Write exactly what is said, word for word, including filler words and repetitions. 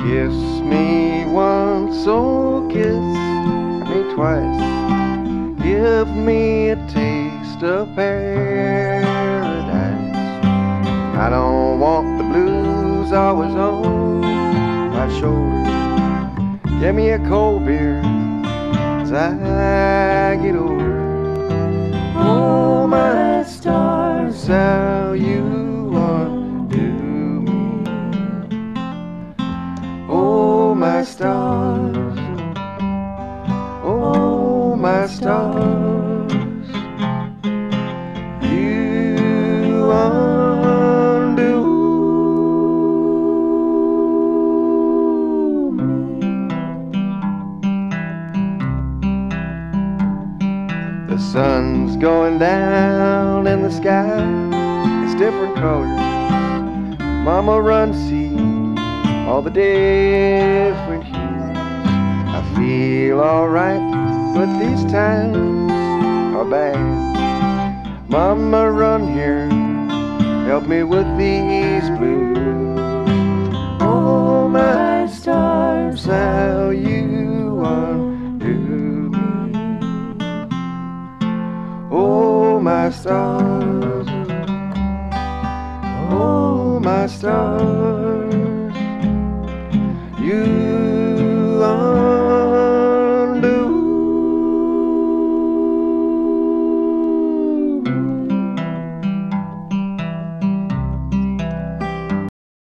Kiss me once, oh kiss me twice. Give me a taste of paradise. I don't want the blues always on my shoulder. Give me a cold beer as I get older. Oh, my stars, how you undo me. Oh, my stars, oh, my stars, you undo me. The sun's going down and the sky is different colors. Mama, run, see all the different hues. I feel alright, but these times are bad. Mama, run here, help me with these blues.